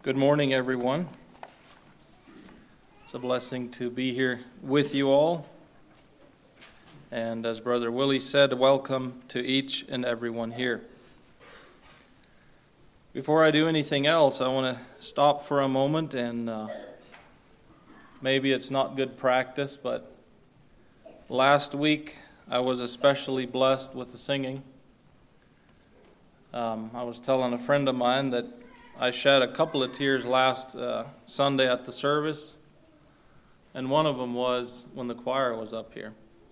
Good morning, everyone. It's a blessing to be here with you all. And as Brother Willie said, welcome to each and everyone here. Before I do anything else, I want to stop for a moment and maybe it's not good practice, but last week I was especially blessed with the singing. I was telling a friend of mine that I shed a couple of tears last Sunday at the service, and one of them was when the choir was up here.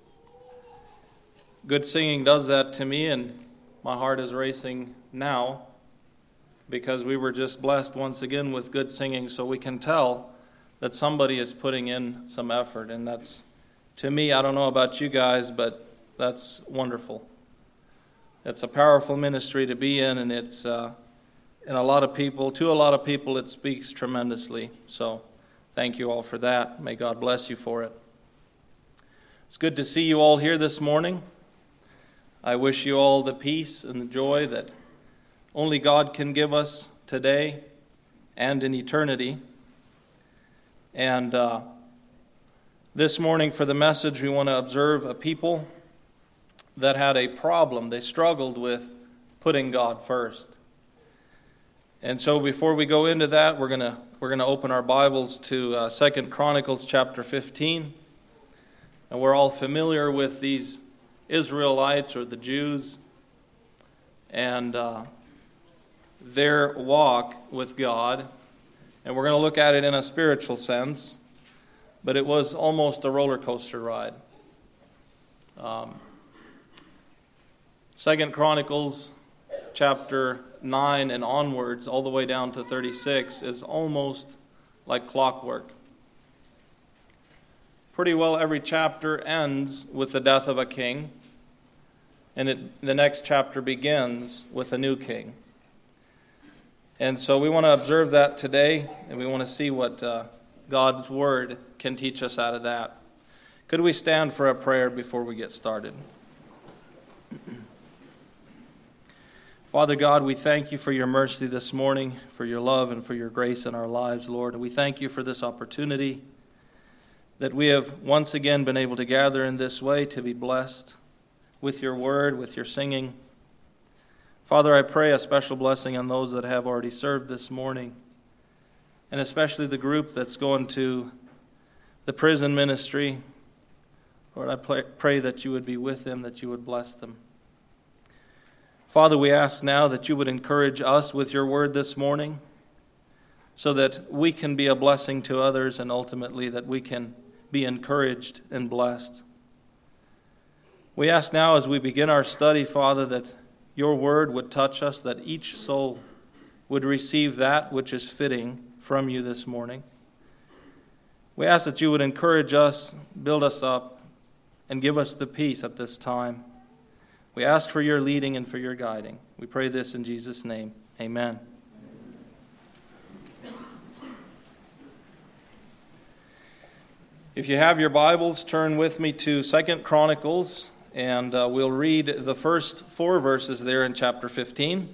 Good singing does that to me, and my heart is racing now because we were just blessed once again with good singing, so we can tell that somebody is putting in some effort, and that's, to me, I don't know about you guys, but that's wonderful. It's a powerful ministry to be in, and it's to a lot of people, it speaks tremendously. So thank you all for that. May God bless you for it. It's good to see you all here this morning. I wish you all the peace and the joy that only God can give us today and in eternity. And this morning for the message, we want to observe a people that had a problem. They struggled with putting God first. And so before we go into that, we're going to open our Bibles to 2 Chronicles chapter 15. And we're all familiar with these Israelites or the Jews and their walk with God. And we're going to look at it in a spiritual sense, but it was almost a roller coaster ride. 2 Chronicles chapter 9 and onwards, all the way down to 36, is almost like clockwork. Pretty well every chapter ends with the death of a king, and the next chapter begins with a new king. And so we want to observe that today, and we want to see what God's Word can teach us out of that. Could we stand for a prayer before we get started? Father God, we thank you for your mercy this morning, for your love and for your grace in our lives, Lord. And we thank you for this opportunity that we have once again been able to gather in this way to be blessed with your word, with your singing. Father, I pray a special blessing on those that have already served this morning, and especially the group that's going to the prison ministry. Lord, I pray that you would be with them, that you would bless them. Father, we ask now that you would encourage us with your word this morning so that we can be a blessing to others and ultimately that we can be encouraged and blessed. We ask now as we begin our study, Father, that your word would touch us, that each soul would receive that which is fitting from you this morning. We ask that you would encourage us, build us up, and give us the peace at this time. We ask for your leading and for your guiding. We pray this in Jesus' name. Amen. If you have your Bibles, turn with me to 2 Chronicles, and we'll read the first 4 verses there in chapter 15.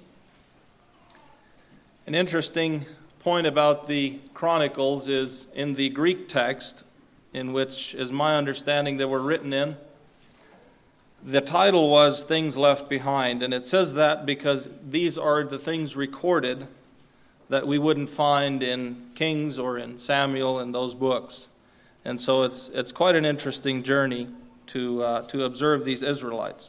An interesting point about the Chronicles is in the Greek text, in which, is my understanding, they were written in, the title was Things Left Behind, and it says that because these are the things recorded that we wouldn't find in Kings or in Samuel and those books. And so it's quite an interesting journey to observe these Israelites.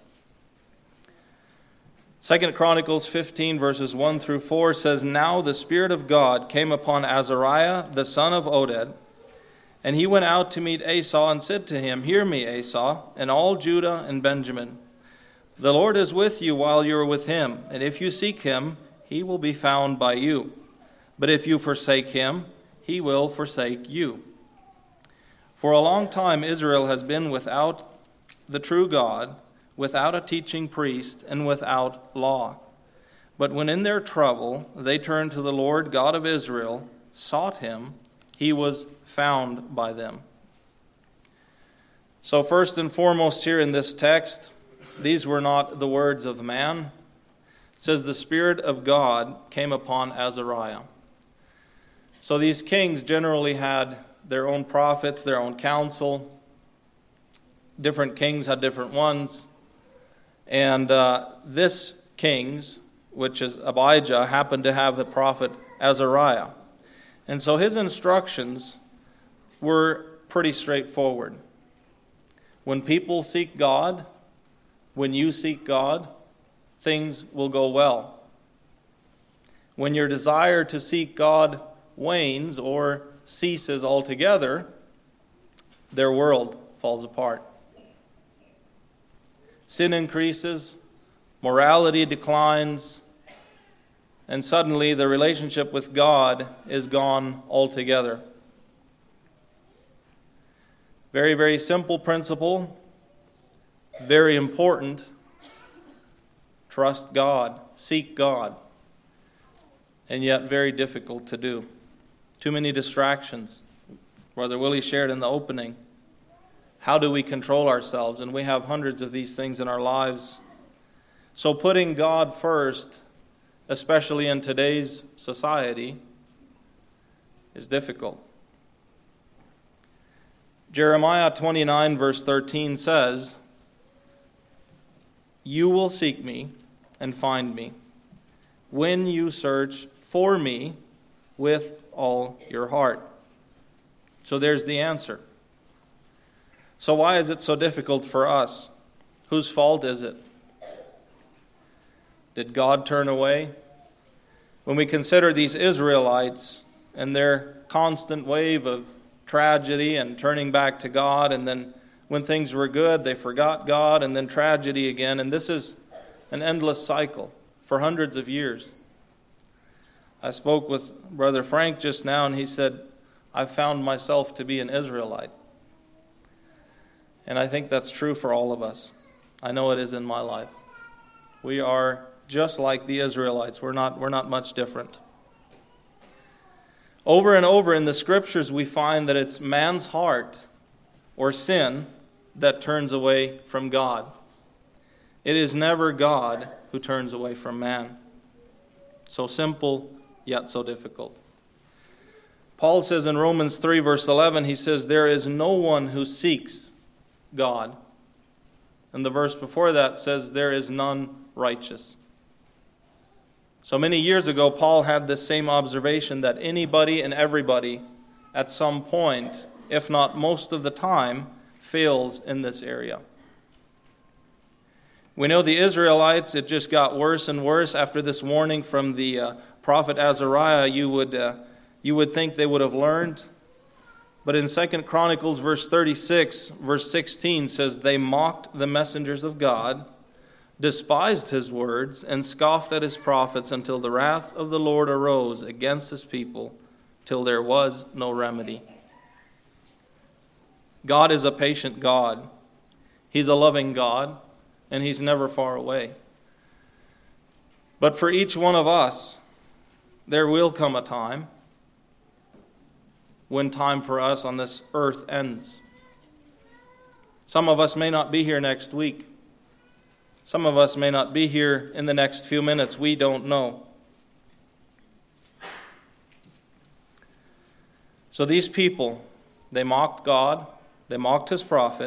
2 Chronicles 15 verses 1 through 4 says, Now the Spirit of God came upon Azariah, the son of Oded, and he went out to meet Esau and said to him, Hear me, Esau, and all Judah and Benjamin. The Lord is with you while you are with him, and if you seek him, he will be found by you. But if you forsake him, he will forsake you. For a long time Israel has been without the true God, without a teaching priest, and without law. But when in their trouble they turned to the Lord God of Israel, sought him, he was found by them. So first and foremost here in this text, these were not the words of man. It says the Spirit of God came upon Azariah. So these kings generally had their own prophets, their own council. Different kings had different ones. And this king's, which is Abijah, happened to have the prophet Azariah. And so his instructions were pretty straightforward. When people seek God, when you seek God, things will go well. When your desire to seek God wanes or ceases altogether, their world falls apart. Sin increases, morality declines, and suddenly the relationship with God is gone altogether. Very, very simple principle, very important. Trust God, seek God, and yet very difficult to do. Too many distractions. Brother Willie shared in the opening. How do we control ourselves? And we have hundreds of these things in our lives. So putting God first, especially in today's society, is difficult. Jeremiah 29 verse 13 says, "You will seek me and find me when you search for me with all your heart." So there's the answer. So why is it so difficult for us? Whose fault is it? Did God turn away? When we consider these Israelites and their constant wave of tragedy and turning back to God, and then when things were good, they forgot God, and then tragedy again, and this is an endless cycle for hundreds of years. I spoke with Brother Frank just now, and he said, "I found myself to be an Israelite." And I think that's true for all of us. I know it is in my life. We are just like the Israelites. We're not much different. Over and over in the Scriptures, we find that it's man's heart or sin that turns away from God. It is never God who turns away from man. So simple, yet so difficult. Paul says in Romans 3, verse 11, he says, "There is no one who seeks God." And the verse before that says, "There is none righteous." So many years ago, Paul had this same observation that anybody and everybody at some point, if not most of the time, fails in this area. We know the Israelites, it just got worse and worse. After this warning from the prophet Azariah, you would think they would have learned. But in 2 Chronicles verse 36, verse 16 says, "They mocked the messengers of God, despised his words, and scoffed at his prophets until the wrath of the Lord arose against his people, till there was no remedy." God is a patient God. He's a loving God, and he's never far away. But for each one of us, there will come a time when time for us on this earth ends. Some of us may not be here next week. Some of us may not be here in the next few minutes. We don't know. So these people, they mocked God, they mocked his prophet,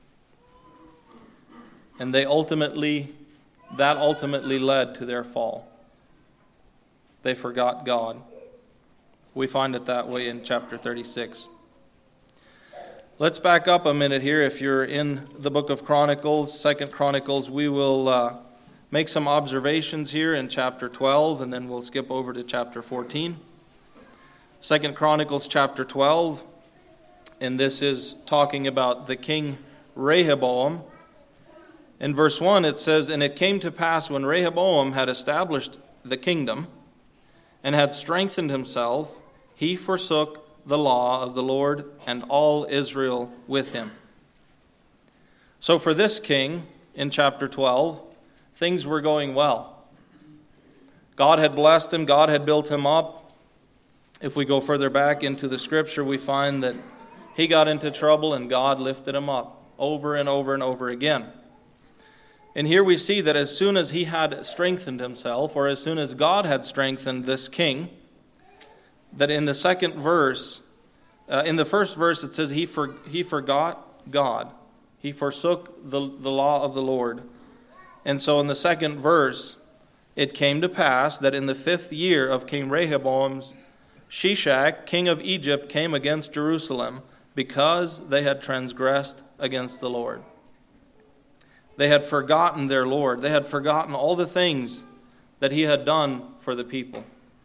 and that ultimately led to their fall. They forgot God. We find it that way in chapter 36. Let's back up a minute here. If you're in the book of Chronicles, 2 Chronicles, we will make some observations here in chapter 12, and then we'll skip over to chapter 14. 2 Chronicles chapter 12, and this is talking about the king Rehoboam. In verse 1 it says, "And it came to pass when Rehoboam had established the kingdom and had strengthened himself, he forsook the law of the Lord and all Israel with him." So for this king, in chapter 12, things were going well. God had blessed him, God had built him up. If we go further back into the Scripture, we find that he got into trouble and God lifted him up over and over and over again. And here we see that as soon as he had strengthened himself, or as soon as God had strengthened this king, that in the second verse, in the first verse it says he forgot God. He forsook the law of the Lord. And so in the second verse, it came to pass that in the 5th year of King Rehoboam's, Shishak, king of Egypt, came against Jerusalem because they had transgressed against the Lord. They had forgotten their Lord. They had forgotten all the things that he had done for the people.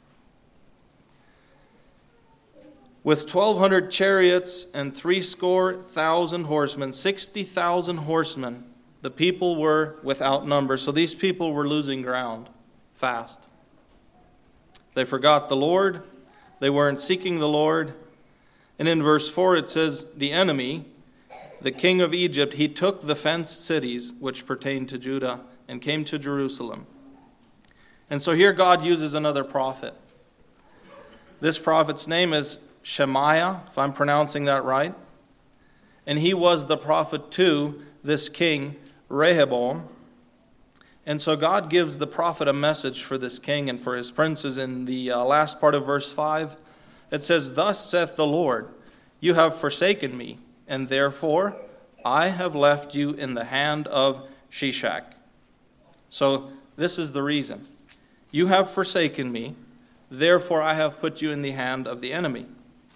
With 1,200 chariots and 70,000 horsemen, 60,000 horsemen, the people were without number. So these people were losing ground fast. They forgot the Lord. They weren't seeking the Lord. And in verse 4 it says, the enemy, the king of Egypt, he took the fenced cities which pertained to Judah and came to Jerusalem. And so here God uses another prophet. This prophet's name is Shemaiah, if I'm pronouncing that right. And he was the prophet to this king, Rehoboam. And so God gives the prophet a message for this king and for his princes. In the last part of verse 5, it says, thus saith the Lord, you have forsaken me, and therefore I have left you in the hand of Shishak. So this is the reason. You have forsaken me, therefore I have put you in the hand of the enemy.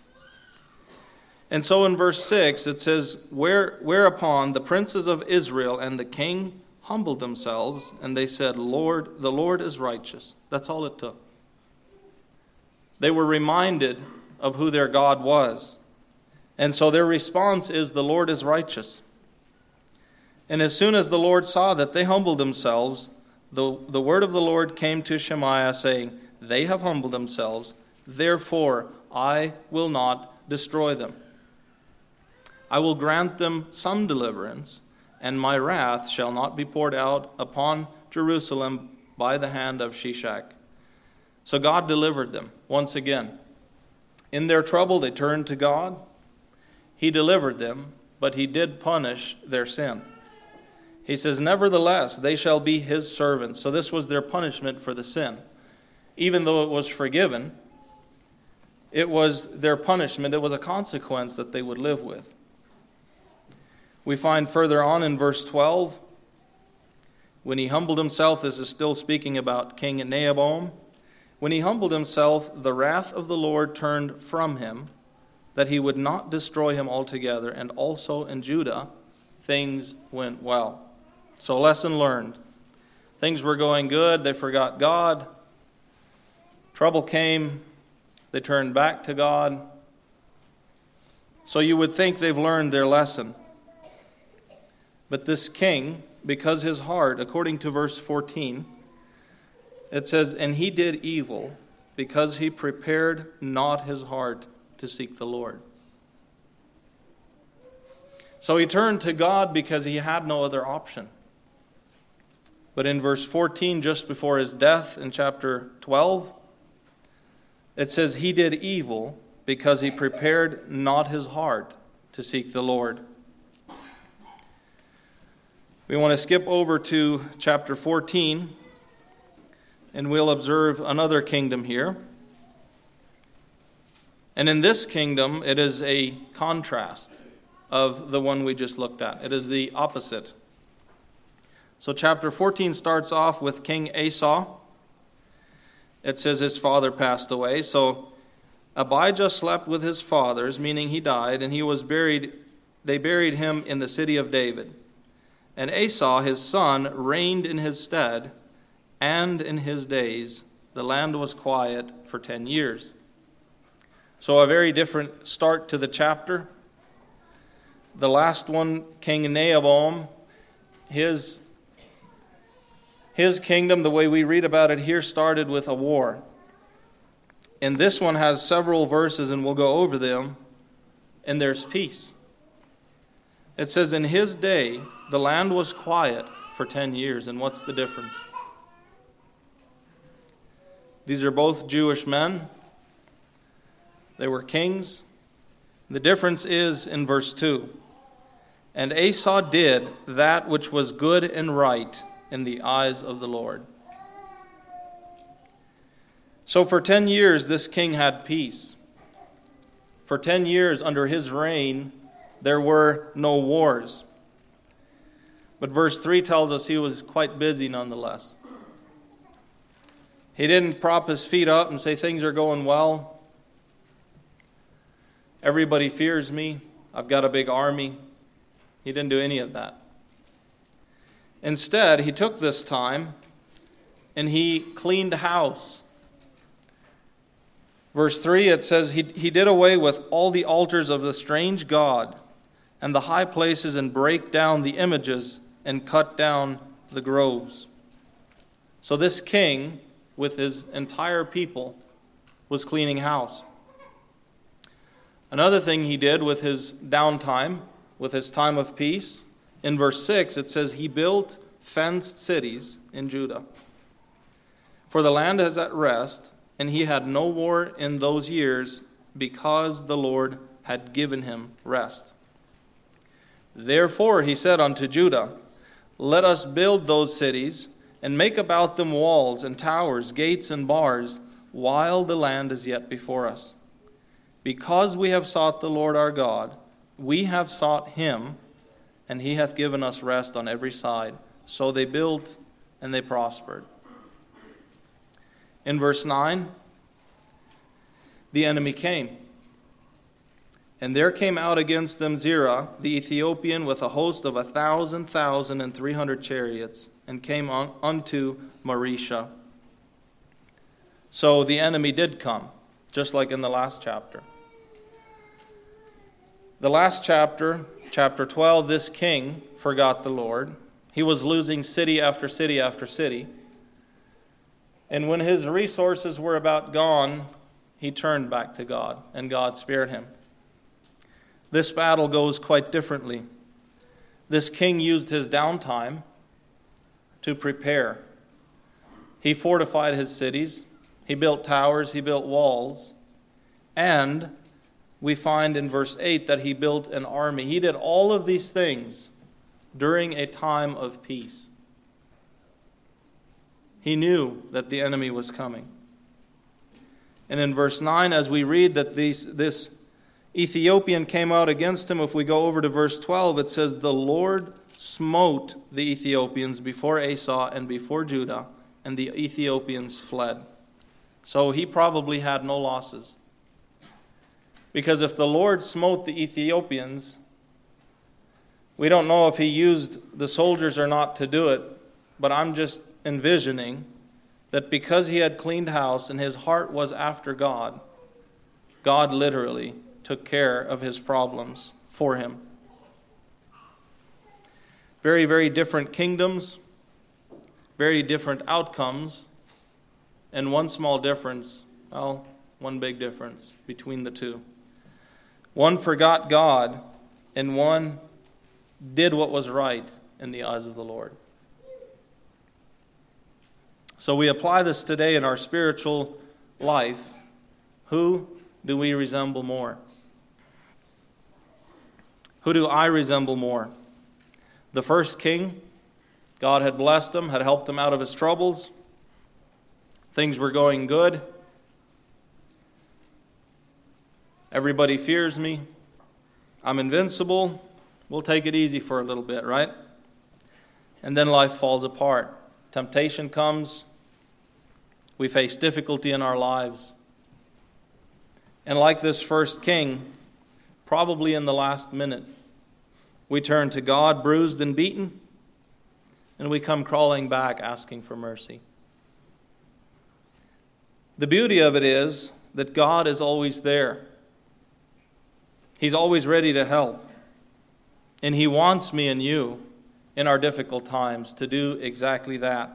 And so in verse 6 it says, whereupon the princes of Israel and the king humbled themselves, and they said, Lord, the Lord is righteous. That's all it took. They were reminded of who their God was. And so their response is, the Lord is righteous. And as soon as the Lord saw that they humbled themselves, the word of the Lord came to Shemaiah, saying, they have humbled themselves, therefore I will not destroy them. I will grant them some deliverance, and my wrath shall not be poured out upon Jerusalem by the hand of Shishak. So God delivered them once again. In their trouble they turned to God. He delivered them, but he did punish their sin. He says, nevertheless, they shall be his servants. So this was their punishment for the sin. Even though it was forgiven, it was their punishment. It was a consequence that they would live with. We find further on in verse 12, when he humbled himself, this is still speaking about King Rehoboam. When he humbled himself, the wrath of the Lord turned from him, that he would not destroy him altogether. And also in Judah, things went well. So lesson learned. Things were going good. They forgot God. Trouble came. They turned back to God. So you would think they've learned their lesson. But this king, because his heart, according to verse 14, it says, and he did evil because he prepared not his heart to seek the Lord. So he turned to God because he had no other option. But in verse 14, just before his death in chapter 12, it says he did evil because he prepared not his heart to seek the Lord. We want to skip over to chapter 14, and we'll observe another kingdom here. And in this kingdom, it is a contrast of the one we just looked at. It is the opposite. So chapter 14 starts off with King Asa. It says his father passed away. So Abijah slept with his fathers, meaning he died, and he was buried. They buried him in the city of David. And Asa, his son, reigned in his stead, and in his days the land was quiet for 10 years. So a very different start to the chapter. The last one, King Rehoboam, his kingdom, the way we read about it here, started with a war. And this one has several verses, and we'll go over them, and there's peace. It says, in his day, the land was quiet for 10 years. And what's the difference? These are both Jewish men. They were kings. The difference is in verse 2. And Asa did that which was good and right in the eyes of the Lord. So for 10 years, this king had peace. For 10 years under his reign, there were no wars. But verse 3 tells us he was quite busy nonetheless. He didn't prop his feet up and say things are going well. Everybody fears me. I've got a big army. He didn't do any of that. Instead, he took this time and he cleaned house. Verse 3, it says, he did away with all the altars of the strange god and the high places, and brake down the images and cut down the groves. So this king, with his entire people, was cleaning house. Another thing he did with his downtime, with his time of peace, in verse 6, it says, he built fenced cities in Judah. For the land is at rest, and he had no war in those years, because the Lord had given him rest. Therefore he said unto Judah, let us build those cities, and make about them walls and towers, gates and bars, while the land is yet before us. Because we have sought the Lord our God, we have sought him, and he hath given us rest on every side. So they built, and they prospered. In verse 9, the enemy came. And there came out against them Zerah, the Ethiopian, with a host of 1,300 chariots, and came unto Maresha. So the enemy did come, just like in the last chapter. The last chapter, chapter 12, this king forgot the Lord. He was losing city after city after city. And when his resources were about gone, he turned back to God, and God spared him. This battle goes quite differently. This king used his downtime to prepare. He fortified his cities. He built towers. He built walls. And we find in verse 8 that he built an army. He did all of these things during a time of peace. He knew that the enemy was coming. And in verse 9, as we read that this Ethiopian came out against him, if we go over to verse 12, it says, the Lord smote the Ethiopians before Asa and before Judah, and the Ethiopians fled. So he probably had no losses. Because if the Lord smote the Ethiopians, we don't know if he used the soldiers or not to do it, but I'm just envisioning that because he had cleaned house and his heart was after God, God literally took care of his problems for him. Very, very different kingdoms, very different outcomes, and one small difference, well, one big difference between the two. One forgot God, and one did what was right in the eyes of the Lord. So we apply this today in our spiritual life. Who do we resemble more? Who do I resemble more? The first king, God had blessed him, had helped him out of his troubles. Things were going good. Everybody fears me. I'm invincible. We'll take it easy for a little bit, right? And then life falls apart. Temptation comes. We face difficulty in our lives. And like this first king, probably in the last minute, we turn to God bruised and beaten, and we come crawling back asking for mercy. The beauty of it is that God is always there. He's always ready to help. And he wants me and you in our difficult times to do exactly that.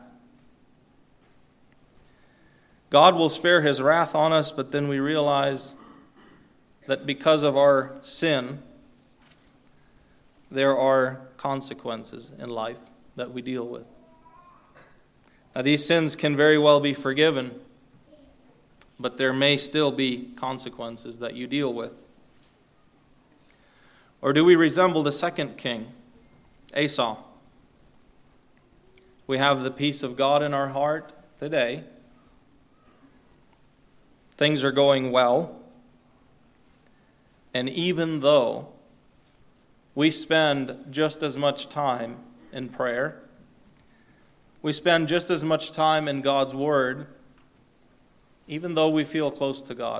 God will spare his wrath on us, but then we realize that because of our sin, there are consequences in life that we deal with. Now, these sins can very well be forgiven, but there may still be consequences that you deal with. Or do we resemble the second king, Asa? We have the peace of God in our heart today, things are going well, and even though we spend just as much time in prayer, we spend just as much time in God's Word, even though we feel close to God.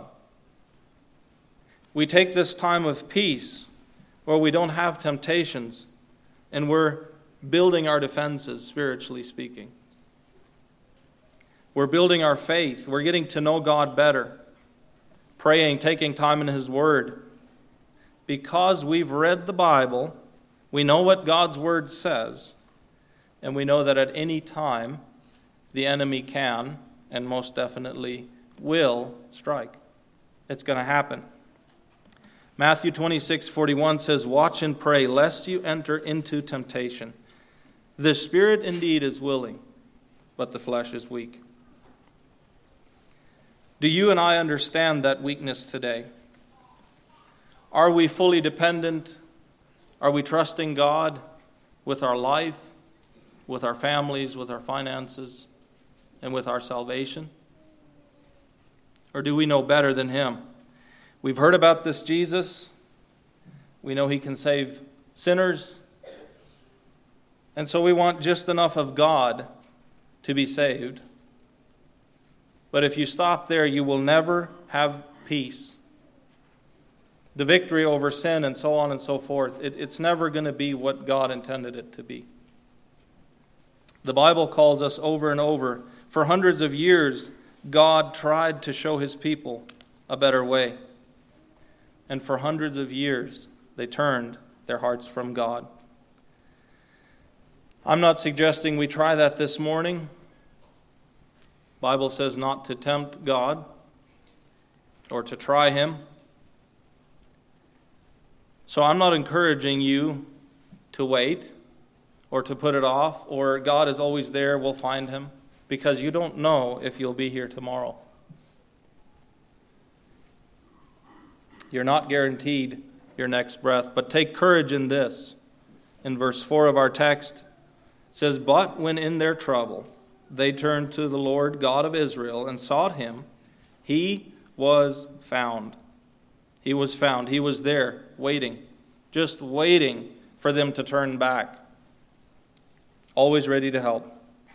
We take this time of peace where we don't have temptations, and we're building our defenses, spiritually speaking. We're building our faith. We're getting to know God better, praying, taking time in His Word. Because we've read the Bible, we know what God's Word says, and we know that at any time the enemy can, and most definitely will, strike. It's going to happen. Matthew 26:41 says, "Watch and pray, lest you enter into temptation. The spirit indeed is willing, but the flesh is weak." Do you and I understand that weakness today? Are we fully dependent? Are we trusting God with our life, with our families, with our finances, and with our salvation? Or do we know better than Him? We've heard about this Jesus. We know He can save sinners. And so we want just enough of God to be saved. But if you stop there, you will never have peace. The victory over sin and so on and so forth, it's never going to be what God intended it to be. The Bible calls us over and over. For hundreds of years, God tried to show His people a better way. And for hundreds of years, they turned their hearts from God. I'm not suggesting we try that this morning. The Bible says not to tempt God or to try Him. So I'm not encouraging you to wait or to put it off, or God is always there, we'll find Him, because you don't know if you'll be here tomorrow. You're not guaranteed your next breath, but take courage in this. In verse 4 of our text, it says, "But when in their trouble they turned to the Lord God of Israel and sought Him, He was found." He was found. He was there, waiting, just waiting for them to turn back. Always ready to help.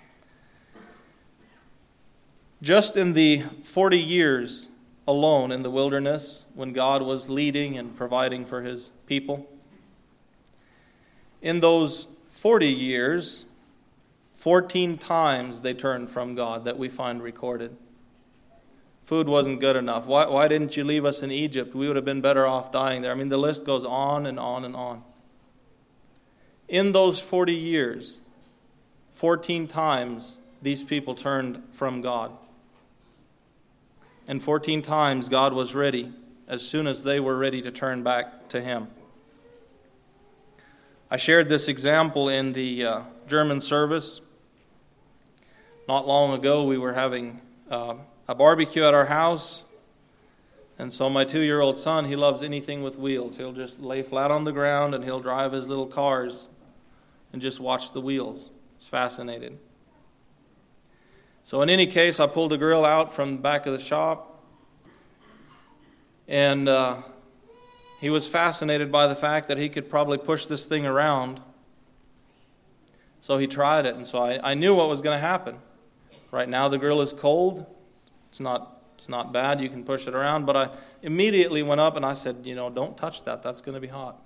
Just in the 40 years alone in the wilderness, when God was leading and providing for His people, in those 40 years, 14 times they turned from God that we find recorded. Food wasn't good enough. Why didn't you leave us in Egypt? We would have been better off dying there. I mean, the list goes on and on and on. In those 40 years, 14 times these people turned from God. And 14 times God was ready as soon as they were ready to turn back to Him. I shared this example in the German service. Not long ago, we were having a barbecue at our house. And so my 2-year-old son, he loves anything with wheels. He'll just lay flat on the ground and he'll drive his little cars and just watch the wheels. He's fascinated. So in any case, I pulled the grill out from the back of the shop. And he was fascinated by the fact that he could probably push this thing around. So he tried it. And so I knew what was going to happen. Right now the grill is cold. It's not bad. You can push it around. But I immediately went up and I said, don't touch that. That's going to be hot.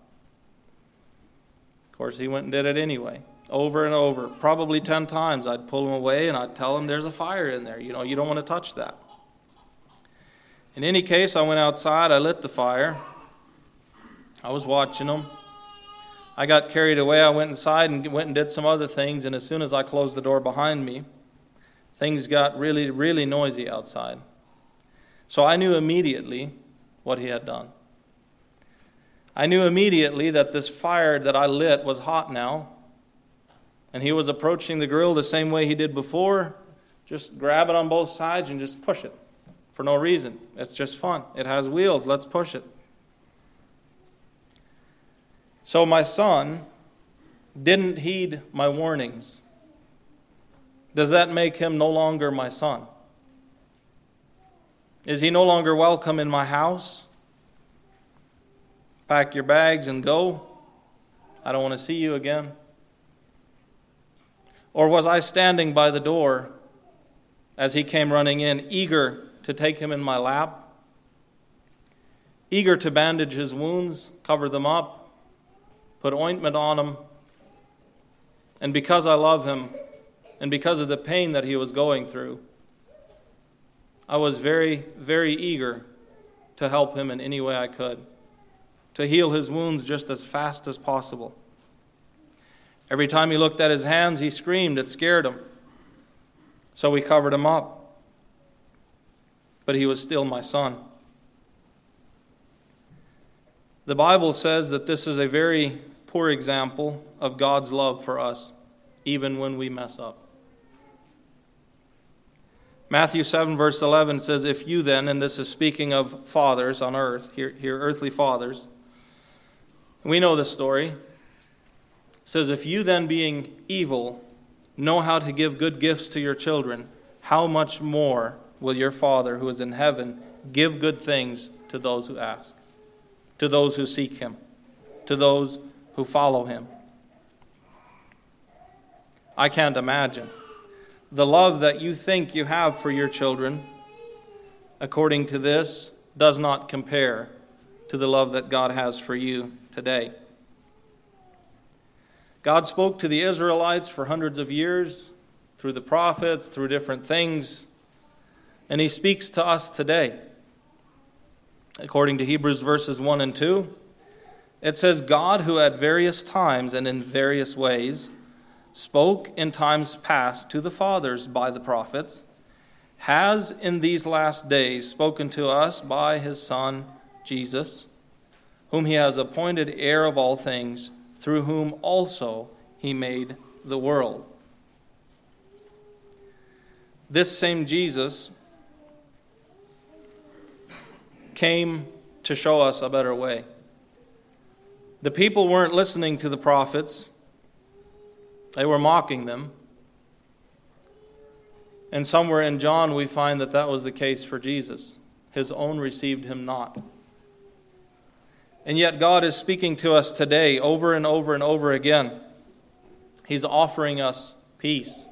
Of course, he went and did it anyway. Over and over. Probably 10 times. I'd pull him away and I'd tell him there's a fire in there. You don't want to touch that. In any case, I went outside. I lit the fire. I was watching them. I got carried away. I went inside and went and did some other things. And as soon as I closed the door behind me, things got really, really noisy outside. So I knew immediately what he had done. I knew immediately that this fire that I lit was hot now. And he was approaching the grill the same way he did before. Just grab it on both sides and just push it for no reason. It's just fun. It has wheels. Let's push it. So my son didn't heed my warnings. Does that make him no longer my son? Is he no longer welcome in my house? Pack your bags and go. I don't want to see you again. Or was I standing by the door as he came running in, eager to take him in my lap, eager to bandage his wounds, cover them up, put ointment on him, and because I love him, and because of the pain that he was going through, I was very, very eager to help him in any way I could, to heal his wounds just as fast as possible. Every time he looked at his hands, he screamed. It scared him. So we covered him up. But he was still my son. The Bible says that this is a very poor example of God's love for us, even when we mess up. Matthew 7 verse 11 says, if you then, and this is speaking of fathers on earth, here earthly fathers, we know this story. It says, if you then being evil know how to give good gifts to your children, how much more will your Father who is in heaven give good things to those who ask, to those who seek him, to those who follow him. I can't imagine the love that you think you have for your children, according to this, does not compare to the love that God has for you today. God spoke to the Israelites for hundreds of years, through the prophets, through different things, and he speaks to us today. According to Hebrews verses 1 and 2, it says, God, who at various times and in various ways spoke in times past to the fathers by the prophets, has in these last days spoken to us by his Son, Jesus, whom he has appointed heir of all things, through whom also he made the world. This same Jesus came to show us a better way. The people weren't listening to the prophets. They were mocking them. And somewhere in John we find that that was the case for Jesus. His own received him not. And yet God is speaking to us today over and over and over again. He's offering us peace.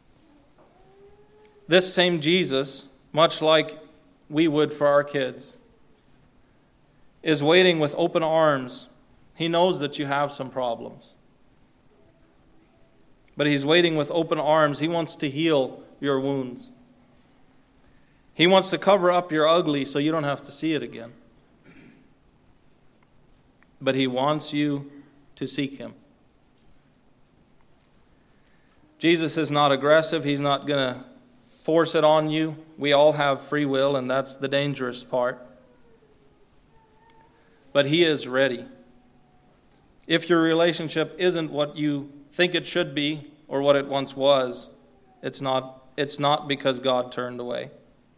This same Jesus, much like we would for our kids, is waiting with open arms. He knows that you have some problems. But he's waiting with open arms. He wants to heal your wounds. He wants to cover up your ugly so you don't have to see it again. But he wants you to seek him. Jesus is not aggressive. He's not going to force it on you. We all have free will, and that's the dangerous part. But he is ready. If your relationship isn't what you think it should be or what it once was, it's not because God turned away.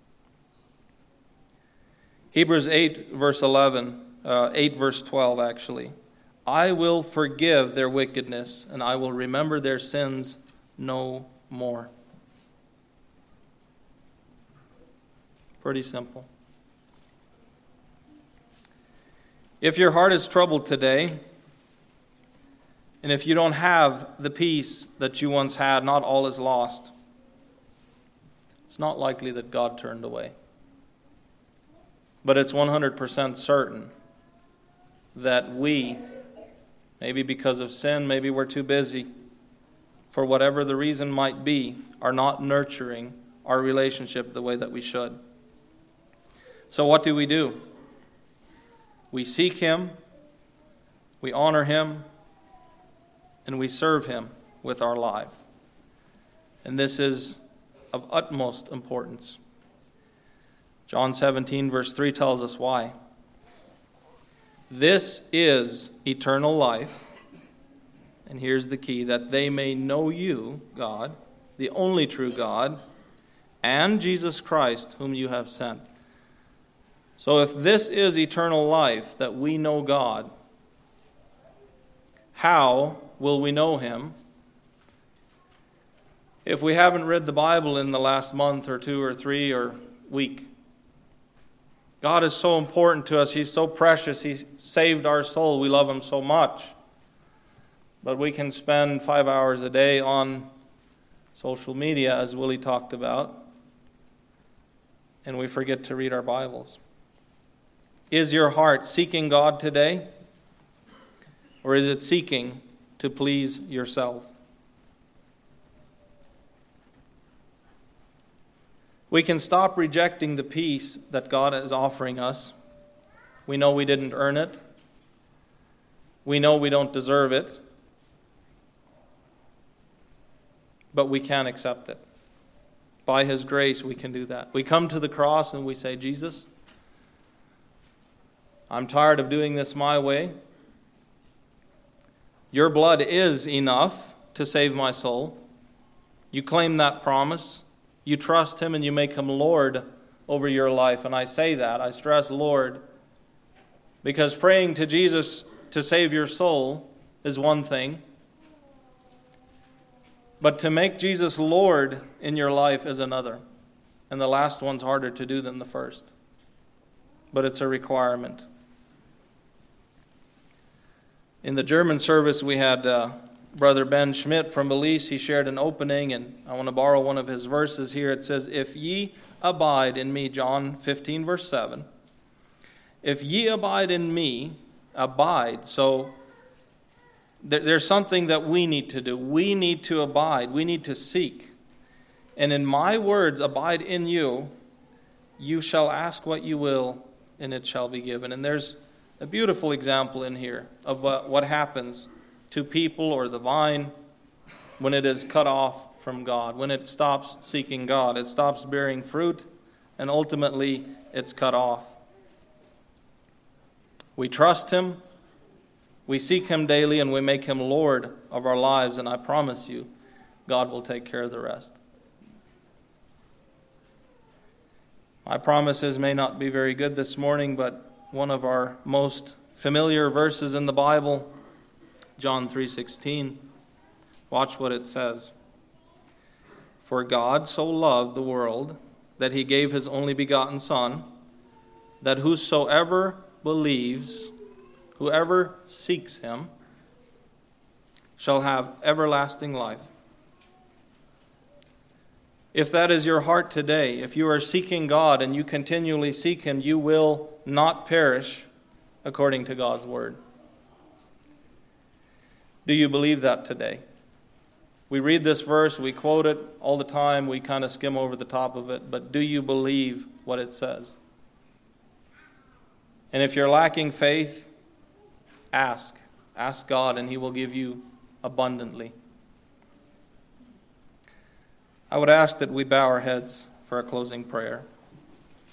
Hebrews 8 verse 11, 8 verse 12 actually. I will forgive their wickedness and I will remember their sins no more. Pretty simple. If your heart is troubled today, and if you don't have the peace that you once had, not all is lost. It's not likely that God turned away. But it's 100% certain that we, maybe because of sin, maybe we're too busy, for whatever the reason might be, are not nurturing our relationship the way that we should. So what do? We seek him, we honor him, and we serve him with our life. And this is of utmost importance. John 17 verse 3 tells us why. This is eternal life. And here's the key, that they may know you, God, the only true God, and Jesus Christ, whom you have sent. So if this is eternal life, that we know God, how will we know him if we haven't read the Bible in the last month or two or three or week? God is so important to us. He's so precious. He saved our soul. We love Him so much. But we can spend 5 hours a day on social media, as Willie talked about, and we forget to read our Bibles. Is your heart seeking God today? Or is it seeking to please yourself? We can stop rejecting the peace that God is offering us. We know we didn't earn it. We know we don't deserve it. But we can accept it. By His grace, we can do that. We come to the cross and we say, Jesus, I'm tired of doing this my way. Your blood is enough to save my soul. You claim that promise. You trust Him and you make Him Lord over your life. And I say that, I stress Lord, because praying to Jesus to save your soul is one thing. But to make Jesus Lord in your life is another. And the last one's harder to do than the first. But it's a requirement. In the German service, we had Brother Ben Schmidt from Belize. He shared an opening, and I want to borrow one of his verses here. It says, if ye abide in me, John 15, verse 7. If ye abide in me, abide. So there's something that we need to do. We need to abide. We need to seek. And in my words, abide in you, you shall ask what you will, and it shall be given. And there's a beautiful example in here of what happens to people or the vine when it is cut off from God, when it stops seeking God. It stops bearing fruit, and ultimately it's cut off. We trust Him, we seek Him daily, and we make Him Lord of our lives, and I promise you, God will take care of the rest. My promises may not be very good this morning, but one of our most familiar verses in the Bible, John 3:16. Watch what it says. For God so loved the world that He gave His only begotten Son, that whosoever believes, whoever seeks Him, shall have everlasting life. If that is your heart today, if you are seeking God and you continually seek Him, you will not perish according to God's word. Do you believe that today? We read this verse, we quote it all the time, we kind of skim over the top of it, but do you believe what it says? And if you're lacking faith, ask. Ask God and He will give you abundantly. I would ask that we bow our heads for a closing prayer.